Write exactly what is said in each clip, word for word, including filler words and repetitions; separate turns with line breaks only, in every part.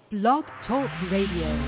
Blog Talk Radio.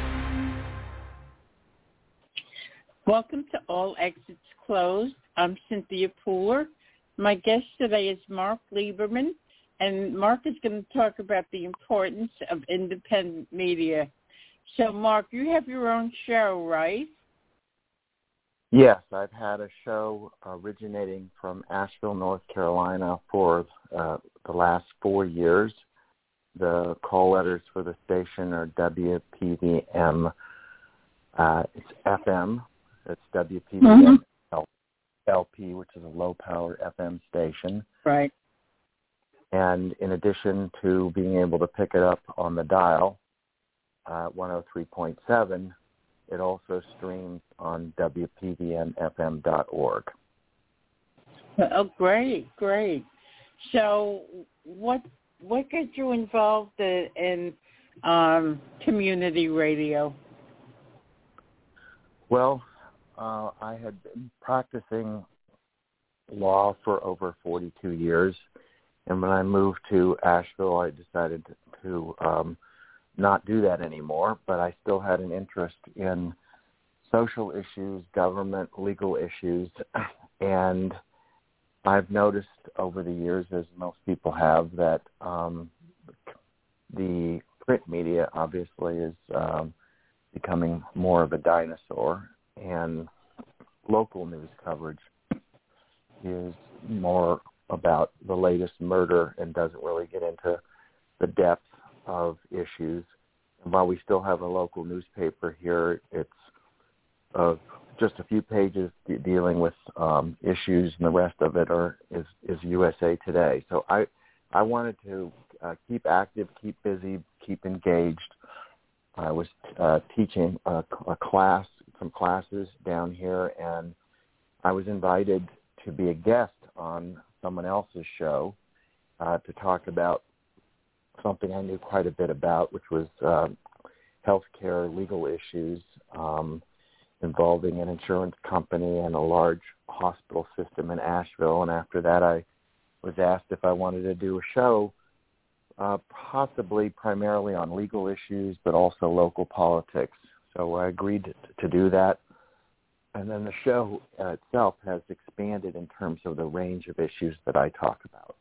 Welcome to All Exits Closed. I'm Cynthia Pooler. My guest today is Mark Lieberman, and Mark is going to talk about the importance of independent media. So, Mark, you have your own show, right?
Yes, I've had a show originating from Asheville, North Carolina for uh, the last four years. The call letters for the station are W P V M. Uh, it's F M. It's W P V M mm-hmm. L P, which is a low-power F M station.
Right.
And in addition to being able to pick it up on the dial, uh, one oh three point seven, it also streams on W P V M F M dot org.
Oh, great, great. So what what got you involved in um, community radio?
Well, uh, I had been practicing law for over forty-two years, and when I moved to Asheville, I decided to um, not do that anymore, but I still had an interest in social issues, government, legal issues, and I've noticed over the years, as most people have, that um, the print media obviously is um, becoming more of a dinosaur, and local news coverage is more about the latest murder and doesn't really get into the depth of issues. And while we still have a local newspaper here, it's uh, just a few pages de- dealing with um, issues, and the rest of it are is, is U S A Today. So I I wanted to uh, keep active, keep busy, keep engaged. I was uh, teaching a, a class, some classes down here, and I was invited to be a guest on someone else's show uh, to talk about something I knew quite a bit about, which was uh, healthcare legal issues um, involving an insurance company and a large hospital system in Asheville. And after that, I was asked if I wanted to do a show, uh, possibly primarily on legal issues, but also local politics. So I agreed to, to do that. And then the show uh, itself has expanded in terms of the range of issues that I talk about.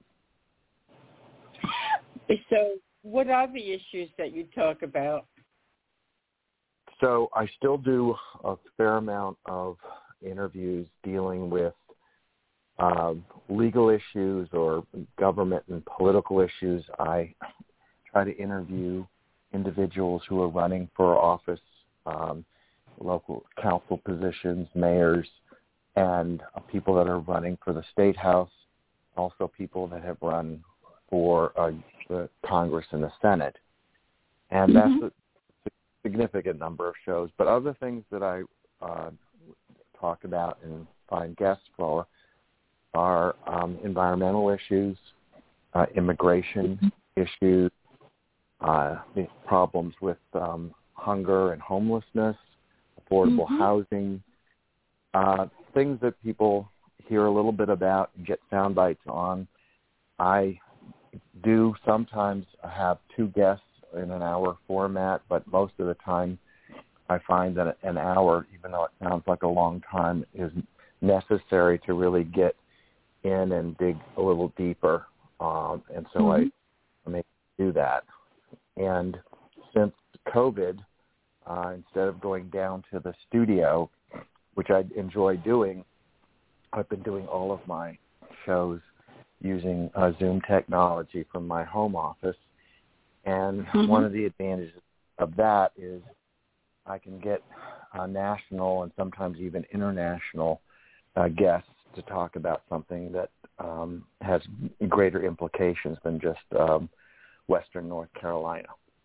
So what are the issues that you talk about?
So I still do a fair amount of interviews dealing with uh, legal issues or government and political issues. I try to interview individuals who are running for office, um, local council positions, mayors, and uh, people that are running for the State House, also people that have run for uh, the Congress and the Senate. And mm-hmm. that's a significant number of shows. But other things that I uh, talk about and find guests for are um, environmental issues, uh, immigration mm-hmm. issues, uh, problems with um, hunger and homelessness, affordable mm-hmm. housing, uh, things that people hear a little bit about and get sound bites on. I do sometimes have two guests in an hour format, but most of the time I find that an hour, even though it sounds like a long time, is necessary to really get in and dig a little deeper. Um, and so mm-hmm. I, I make do that. And since COVID, uh, instead of going down to the studio, which I enjoy doing, I've been doing all of my shows using uh, Zoom technology from my home office. And mm-hmm. one of the advantages of that is I can get uh, national and sometimes even international uh, guests to talk about something that um, has greater implications than just um, Western North Carolina.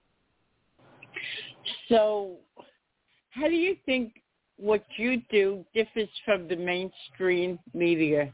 So how do you think what you do differs from the mainstream media?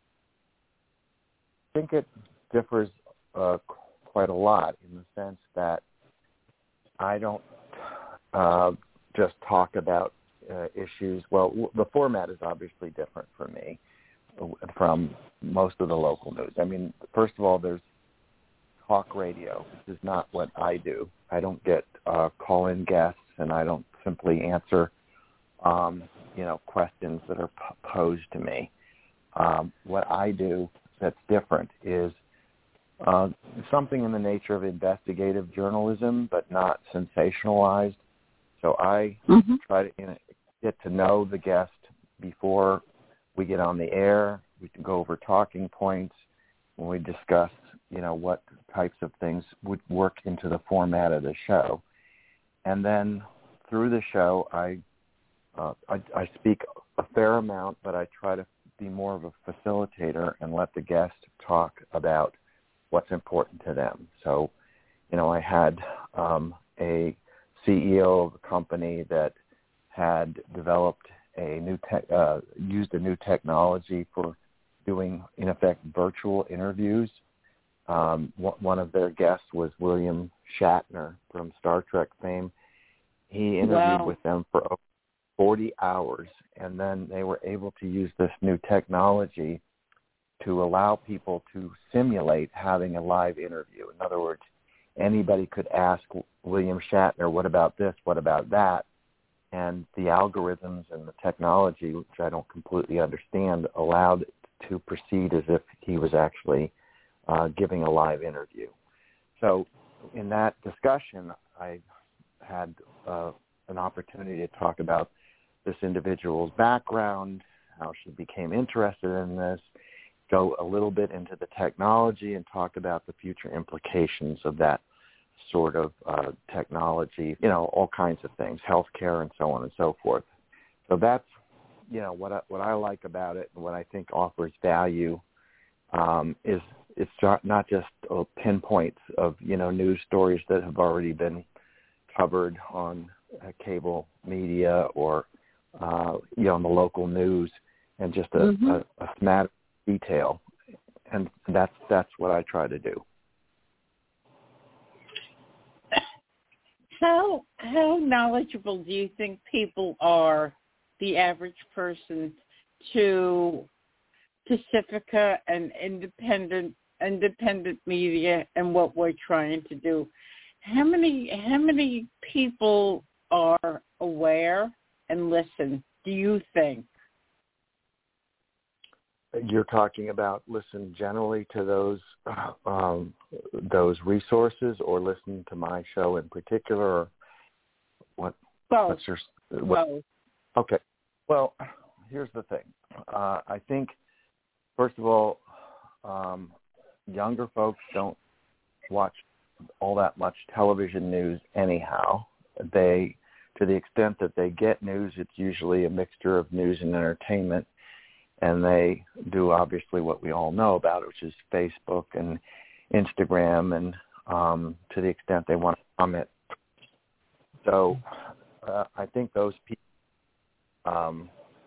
I think it differs uh, quite a lot in the sense that I don't uh, just talk about uh, issues. Well, w- the format is obviously different for me from most of the local news. I mean, first of all, there's talk radio, which is not what I do. I don't get uh, call-in guests, and I don't simply answer, um, you know, questions that are p- posed to me. Um, what I do that's different is uh, something in the nature of investigative journalism, but not sensationalized. So I mm-hmm. try to you know, get to know the guest before we get on the air. We can go over talking points when we discuss, you know, what types of things would work into the format of the show. And then through the show, I, uh, I, I speak a fair amount, but I try to be more of a facilitator and let the guest talk about what's important to them. So, you know, I had um, a C E O of a company that had developed a new te- uh, used a new technology for doing, in effect, virtual interviews. Um, one of their guests was William Shatner from Star Trek fame. He interviewed wow. with them for forty hours, and then they were able to use this new technology to allow people to simulate having a live interview. In other words, anybody could ask William Shatner, what about this, what about that? And the algorithms and the technology, which I don't completely understand, allowed it to proceed as if he was actually uh, giving a live interview. So in that discussion, I had uh, an opportunity to talk about this individual's background, how she became interested in this, go a little bit into the technology and talk about the future implications of that sort of uh, technology, you know, all kinds of things, healthcare and so on and so forth. So that's, you know, what I, what I like about it and what I think offers value um, is it's not just uh, pinpoints of, you know, news stories that have already been covered on uh, cable media or, uh, you know, in the local news, and just a, mm-hmm. a, a smattering of detail. And that's that's what I try to do.
How how knowledgeable do you think people are, the average person, to Pacifica and independent independent media and what we're trying to do? How many how many people are aware and listen, do you think?
You're talking about listen generally to those um, those resources, or listen to my show in particular? Or what?
Both.
What's your, what,
Both.
Okay. Well, here's the thing. Uh, I think, first of all, um, younger folks don't watch all that much television news anyhow. They, to the extent that they get news, it's usually a mixture of news and entertainment. And they do obviously what we all know about, which is Facebook and Instagram, and um, to the extent they want to comment. So uh, I think those people um,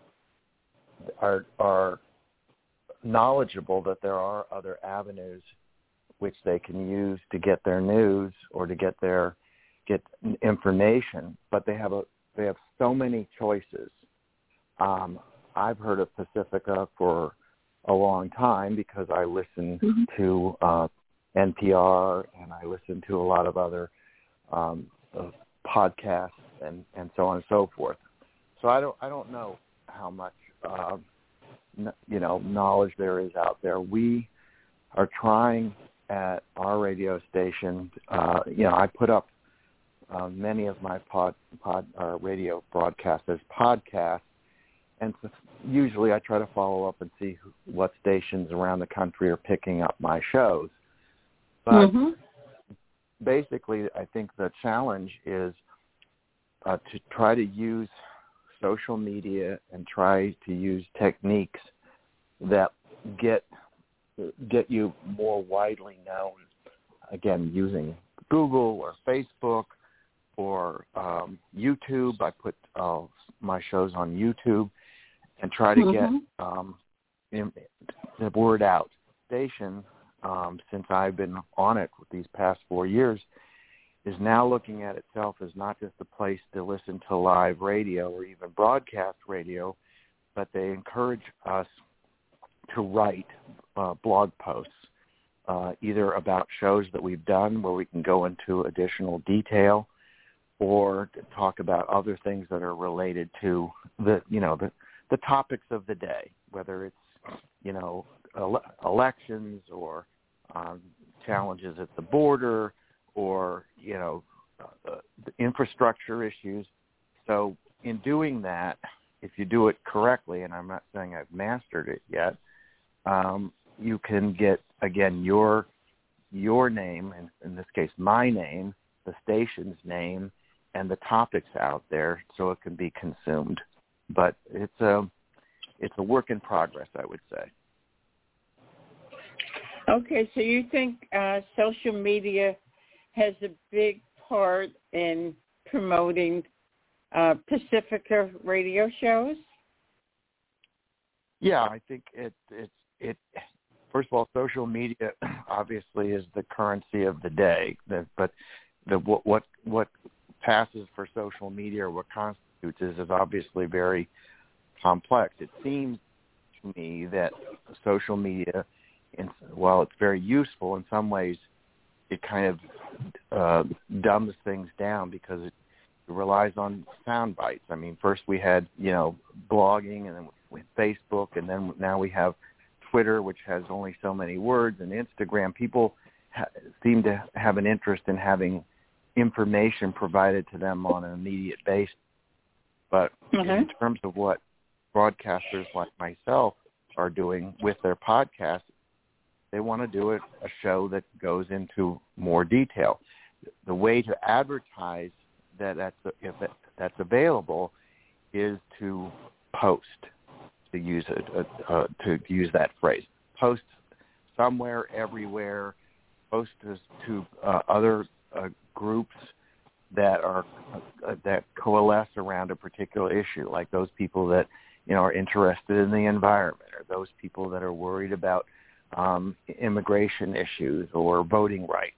are are knowledgeable that there are other avenues which they can use to get their news or to get their get information, but they have a they have so many choices. Um, I've heard of Pacifica for a long time because I listen mm-hmm. to uh, N P R, and I listen to a lot of other um, uh, podcasts and, and so on and so forth. So I don't I don't know how much uh, n- you know knowledge there is out there. We are trying at our radio station. Uh, you know, I put up uh, many of my pod, pod uh, radio broadcasts as podcasts. And so usually I try to follow up and see who, what stations around the country are picking up my shows. But mm-hmm. basically, I think the challenge is uh, to try to use social media and try to use techniques that get get you more widely known. Again, using Google or Facebook or um, YouTube. I put uh, my shows on YouTube. And try to mm-hmm. get um, in, the word out. Station, um, since I've been on it with these past four years, is now looking at itself as not just a place to listen to live radio or even broadcast radio, but they encourage us to write uh, blog posts, uh, either about shows that we've done where we can go into additional detail, or to talk about other things that are related to the, you know, the, the topics of the day, whether it's, you know, ele- elections or um, challenges at the border or, you know, uh, the infrastructure issues. So in doing that, if you do it correctly, and I'm not saying I've mastered it yet, um, you can get, again, your your name, and in this case, my name, the station's name, and the topics out there so it can be consumed. But it's a, it's a work in progress, I would say.
Okay, so you think uh, social media has a big part in promoting uh, Pacifica radio shows?
Yeah, I think it, it, it, first of all, social media obviously is the currency of the day, but the, what, what, what passes for social media or what constitutes is, is obviously very complex. It seems to me that social media, in, while it's very useful, in some ways it kind of uh, dumbs things down because it relies on sound bites. I mean, first we had, you know, blogging, and then we had Facebook, and then now we have Twitter, which has only so many words, and Instagram. People ha- seem to have an interest in having information provided to them on an immediate basis. But mm-hmm. in terms of what broadcasters like myself are doing with their podcasts, they want to do it a show that goes into more detail. The way to advertise that that's, if that, that's available is to post, to use it, uh, uh, to use that phrase. Post somewhere, everywhere. Post to, to uh, other uh, groups that are uh, that coalesce around a particular issue, like those people that, you know, are interested in the environment, or those people that are worried about um, immigration issues or voting rights.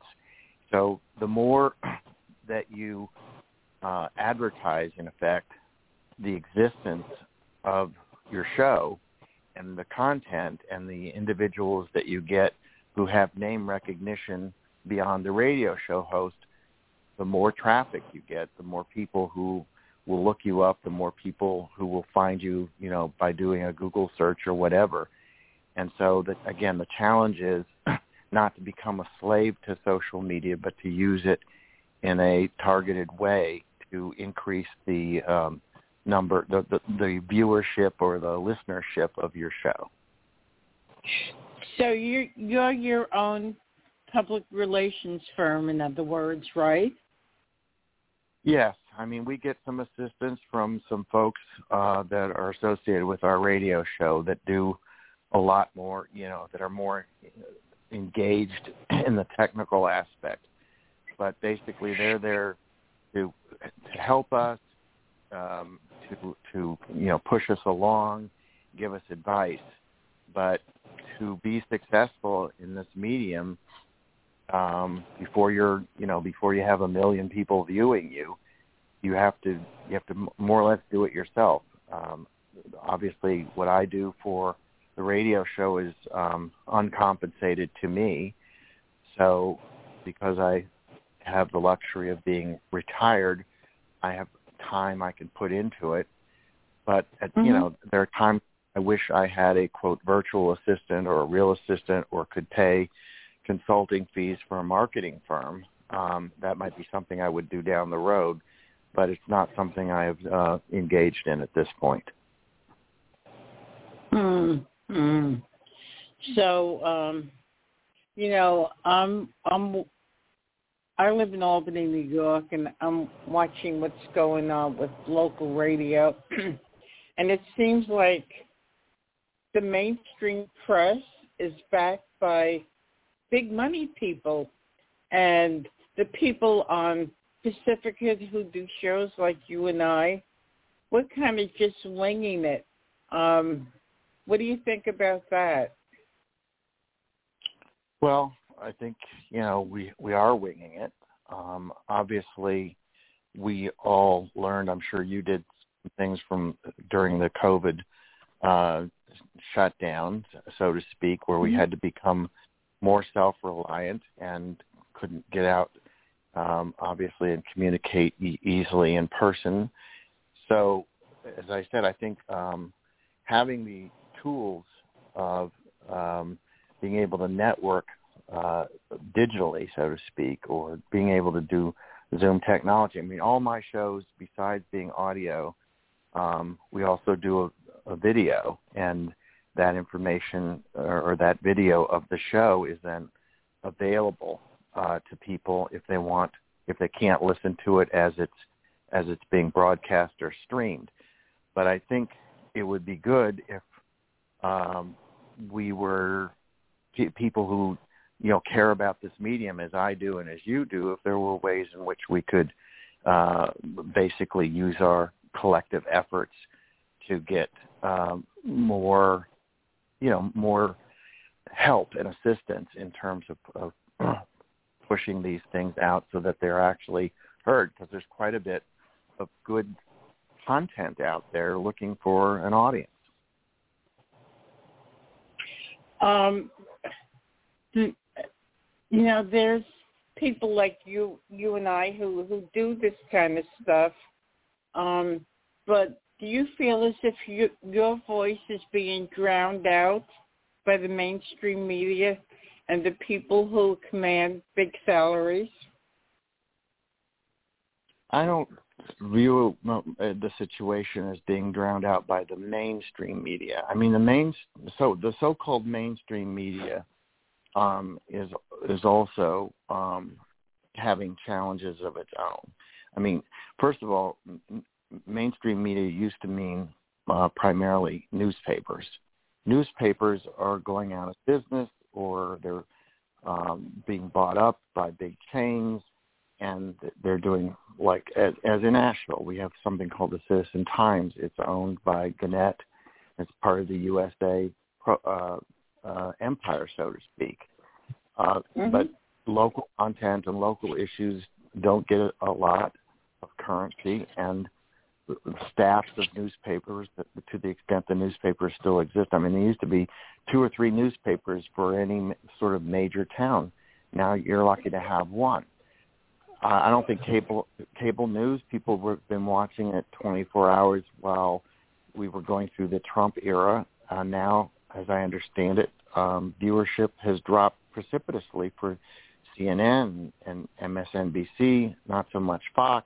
So the more that you uh, advertise, in effect, the existence of your show and the content and the individuals that you get who have name recognition beyond the radio show host, the more traffic you get, the more people who will look you up, the more people who will find you, you know, by doing a Google search or whatever. And so, that, again, the challenge is not to become a slave to social media, but to use it in a targeted way to increase the um, number, the, the, the viewership or the listenership of your show.
So you're, you're your own public relations firm, in other words, right?
Yes. I mean, we get some assistance from some folks uh, that are associated with our radio show that do a lot more, you know, that are more engaged in the technical aspect. But basically, they're there to to help us, um, to to you know, push us along, give us advice. But to be successful in this medium, um, before you're, you know, before you have a million people viewing you, you have to you have to more or less do it yourself. Um, obviously, what I do for the radio show is um, uncompensated to me. So because I have the luxury of being retired, I have time I can put into it. But, at, mm-hmm. you know, there are times I wish I had a, quote, virtual assistant or a real assistant, or could pay consulting fees for a marketing firm. Um, that might be something I would do down the road, but it's not something I have uh, engaged in at this point.
Mm. Mm. So, um, you know, I'm, I'm, I live in Albany, New York, and I'm watching what's going on with local radio. And it seems like the mainstream press is backed by big money people. And the people on Pacifica who do shows like you and I, we're kind of just winging it. Um, What do you think about that?
Well, I think, you know, we, we are winging it. Um, obviously, we all learned, I'm sure you did some things from during the COVID uh, shutdown, so to speak, where we mm-hmm. had to become more self-reliant and couldn't get out um, obviously, and communicate e- easily in person. So, as I said, I think um, having the tools of um, being able to network uh, digitally, so to speak, or being able to do Zoom technology. I mean, all my shows, besides being audio, um, we also do a, a video, and that information or, or that video of the show is then available uh, to people if they want, if they can't listen to it as it's as it's being broadcast or streamed. But I think it would be good if um, we were pe- people who, you know, care about this medium as I do and as you do, if there were ways in which we could uh, basically use our collective efforts to get um, more, you know, more help and assistance in terms of, of pushing these things out so that they're actually heard, because there's quite a bit of good content out there looking for an audience.
Um, you know, there's people like you, you and I, who who do this kind of stuff. Um, but do you feel as if you, your voice is being drowned out by the mainstream media and the people who command big salaries?
I don't view the situation as being drowned out by the mainstream media. I mean, the main so the so-called mainstream media um, is is also um, having challenges of its own. I mean, first of all, m- mainstream media used to mean uh, primarily newspapers. Newspapers are going out of business, or they're um, being bought up by big chains, and they're doing, like, as, as in Asheville, we have something called the Citizen Times. It's owned by Gannett. It's part of the U S A uh, uh, empire, so to speak. Uh, mm-hmm. But local content and local issues don't get a lot of currency, and staffs of newspapers, to the extent the newspapers still exist. I mean, there used to be two or three newspapers for any sort of major town. Now you're lucky to have one. Uh, I don't think cable cable news, people have been watching it twenty-four hours while we were going through the Trump era. Uh, now, as I understand it, um, viewership has dropped precipitously for C N N and M S N B C, not so much Fox.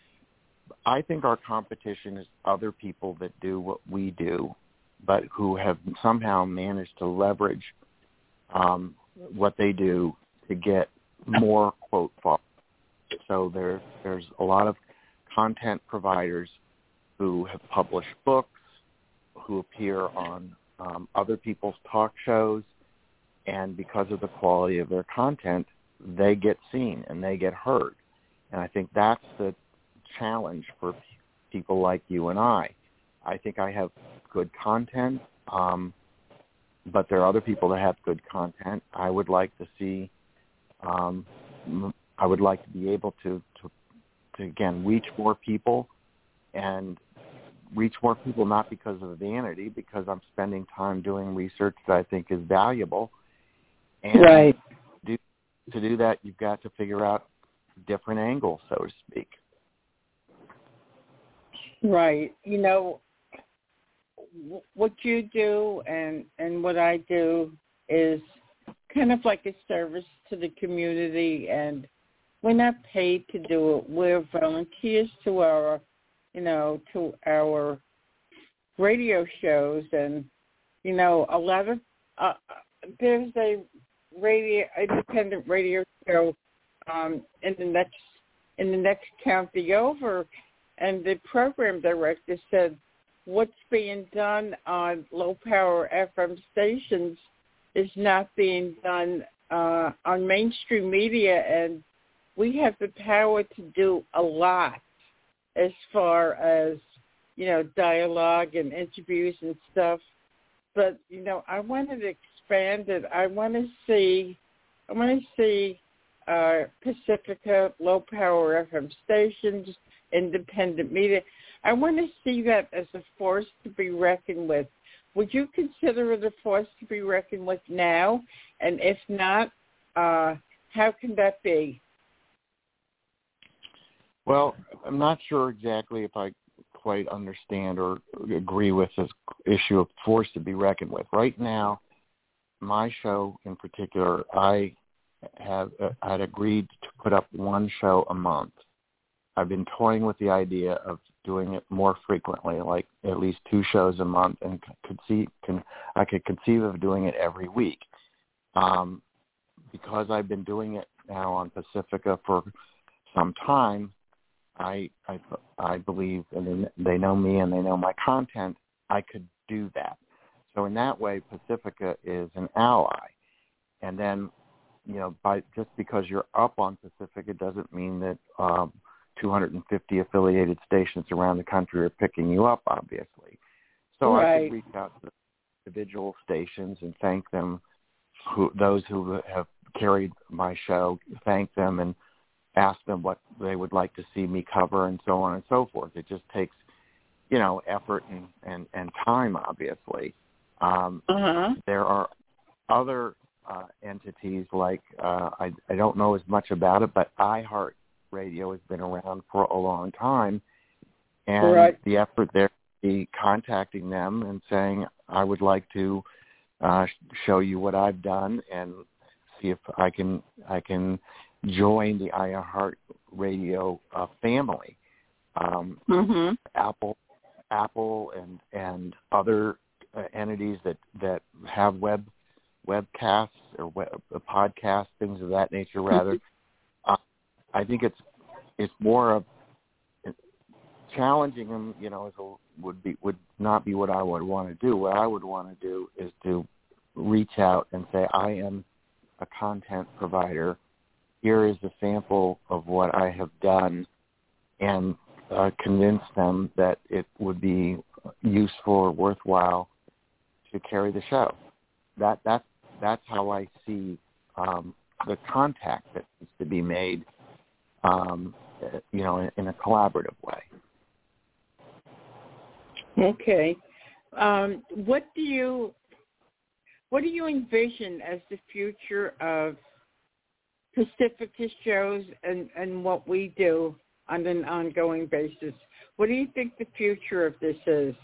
I think our competition is other people that do what we do, but who have somehow managed to leverage um, what they do to get more, quote, followers. So there, there's a lot of content providers who have published books, who appear on um, other people's talk shows, and because of the quality of their content, they get seen and they get heard. And I think that's the challenge for people like you and I. I think I have good content, um, but there are other people that have good content. I would like to see um, I would like to be able to, to, to, again, reach more people, and reach more people not because of vanity, because I'm spending time doing research that I think is valuable. And
right.
do, to do that, you've got to figure out different angles, so to speak.
Right. You know, what you do and, and what I do is kind of like a service to the community, and we're not paid to do it. We're volunteers to our, you know, to our radio shows. And, you know, a lot of, uh, there's a radio, independent radio show um, in the next, in the next county over, and the program director said, what's being done on low-power F M stations is not being done uh, on mainstream media, and we have the power to do a lot as far as, you know, dialogue and interviews and stuff. But, you know, I wanted to expand it. I want to see, I want to see uh, Pacifica, low-power F M stations, independent media. I want to see that as a force to be reckoned with. Would you consider it a force to be reckoned with now? And if not, uh, how can that be?
Well, I'm not sure exactly if I quite understand or agree with this issue of force to be reckoned with. Right now, my show in particular, I have uh, I'd agreed to put up one show a month. I've been toying with the idea of doing it more frequently, like at least two shows a month, and could see can I could conceive of doing it every week. Um, because I've been doing it now on Pacifica for some time, I I, I believe, and they know me and they know my content, I could do that. So in that way, Pacifica is an ally. And then, you know, by just because you're up on Pacifica doesn't mean that um, two hundred fifty affiliated stations around the country are picking you up, obviously. So right. I could reach out to individual stations and thank them, who, those who have carried my show, thank them and ask them what they would like to see me cover and so on and so forth. It just takes, you know, effort and, and, and time, obviously. Um, uh-huh. There are other uh, entities like, uh, I, I don't know as much about it, but iHeartRadio has been around for a long time. And right. the effort there would be contacting them and saying, I would like to uh, show you what I've done and see if I can I can join the iHeartRadio uh, family. Um, mm-hmm. Apple, Apple, and and other uh, entities that, that have web webcasts or web, uh, podcasts, things of that nature. Rather, uh, I think it's it's more of challenging them. You know, is a, would be would not be what I would want to do. What I would want to do is to reach out and say, I am a content provider. Here is a sample of what I have done, and uh, convince them that it would be useful or worthwhile to carry the show. That that that's how I see um, the contact that needs to be made, um, you know, in, in a collaborative way.
Okay, um, what do you what do you envision as the future of Pacifica shows and, and what we do on an ongoing basis? What do you think the future of this is?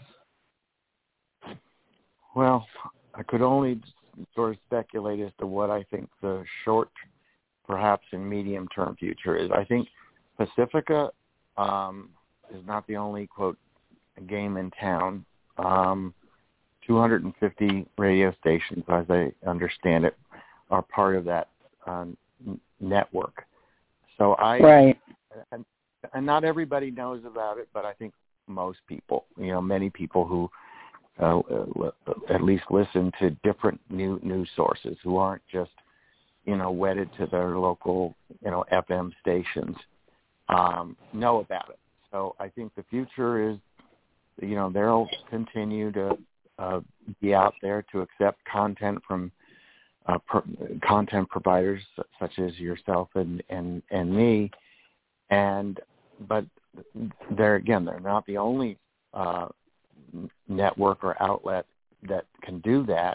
Well, I could only sort of speculate as to what I think the short, perhaps and medium-term future is. I think Pacifica um, is not the only, quote, game in town. Um, two hundred fifty radio stations, as I understand it, are part of that um, network. So I,
right.
and, and not everybody knows about it, but I think most people, you know, many people who uh, at least listen to different new news sources who aren't just, you know, wedded to their local, you know, F M stations, um, know about it. So I think the future is, you know, they'll continue to uh, be out there to accept content from Uh, per, content providers such as yourself and, and, and me, and but they're again they're not the only uh, network or outlet that can do that,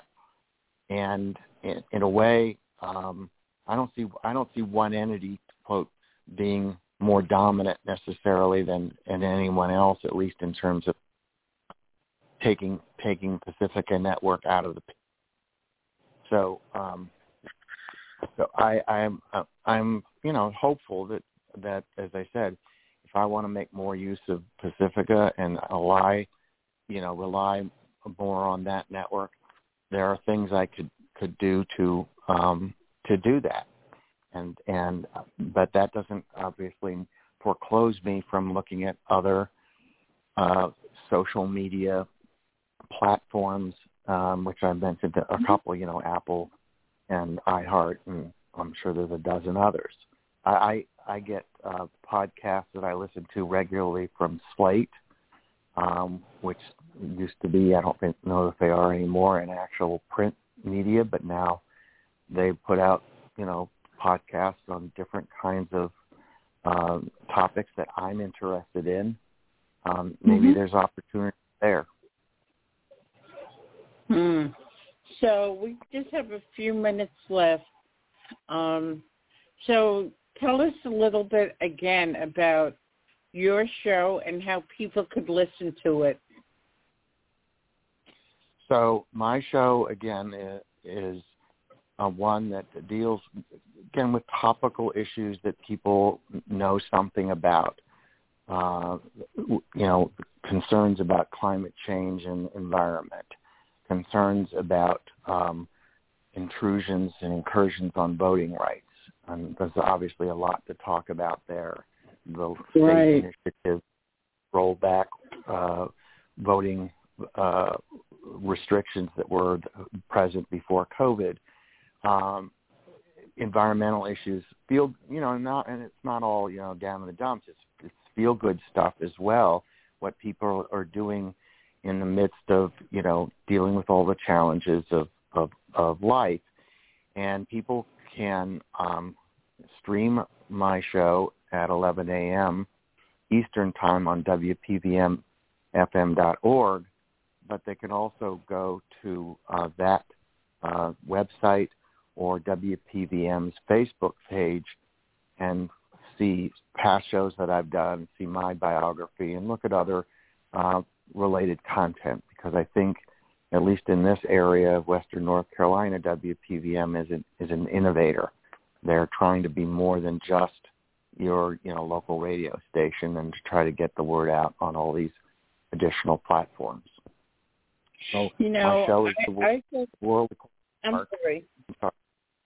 and in, in a way, um, I don't see I don't see one entity, quote, being more dominant necessarily than, than anyone else, at least in terms of taking taking Pacifica Network out of the picture. So, um, so I, I'm, I'm, you know, hopeful that, that, as I said, if I want to make more use of Pacifica and rely, you know, rely more on that network, there are things I could, could do to, um, to do that. And, and, but that doesn't obviously foreclose me from looking at other, uh, social media platforms, um, which I mentioned a couple, you know, Apple and iHeart, and I'm sure there's a dozen others. I, I, I get uh, podcasts that I listen to regularly from Slate, um, which used to be, I don't think, know if they are anymore, an actual print media, but now they put out, you know, podcasts on different kinds of um, topics that I'm interested in. Um, maybe mm-hmm. there's opportunity there.
Hmm. So we just have a few minutes left. Um, so tell us a little bit again about your show and how people could listen to it.
So my show, again, is uh, one that deals, again, with topical issues that people know something about. Uh, you know, concerns about climate change and environment, concerns about um, intrusions and incursions on voting rights. And there's obviously a lot to talk about there. The state
right.
initiative rolled back uh, voting uh, restrictions that were present before COVID. Um, environmental issues, feel you know, not and it's not all you know down in the dumps. It's, it's feel-good stuff as well. What people are doing in the midst of you know dealing with all the challenges of of, of life, and people can um, stream my show at eleven a.m. Eastern Time on W P V M F M dot org, but they can also go to uh, that uh, website or W P V M's Facebook page and see past shows that I've done, see my biography, and look at other uh, related content, because I think, at least in this area of Western North Carolina, W P V M is an, is an innovator. They're trying to be more than just your you know local radio station, and to try to get the word out on all these additional platforms. So
you know,
my show is
I,
the world.
I think,
world
I'm
Mark.
sorry.
I'm sorry.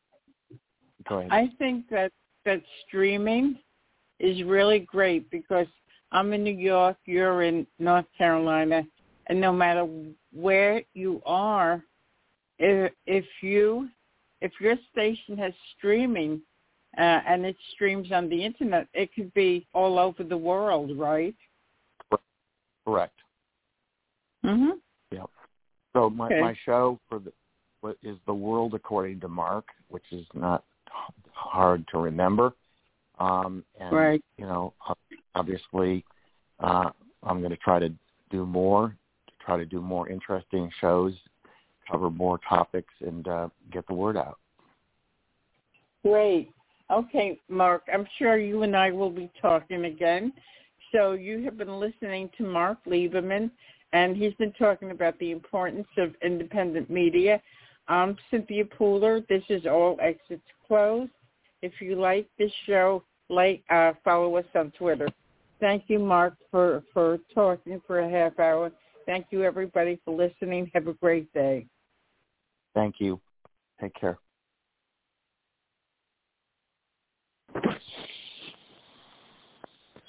Go ahead.
I think that, that streaming is really great, because I'm in New York, you're in North Carolina, and no matter where you are, if, if you if your station has streaming uh, and it streams on the internet, it could be all over the world, right?
Correct.
Mhm.
Yeah. So my,
okay.
my show for the what is The World According to Mark, which is not hard to remember. Um, and,
right.
you know, obviously uh, I'm going to try to do more, to try to do more interesting shows, cover more topics, and uh, get the word out.
Great. Okay, Mark, I'm sure you and I will be talking again. So you have been listening to Mark Lieberman, and he's been talking about the importance of independent media. I'm Cynthia Pooler. This is All Exits Closed. If you like this show, like uh, follow us on Twitter. Thank you, Mark, for, for talking for a half hour. Thank you, everybody, for listening. Have a great day.
Thank you. Take care.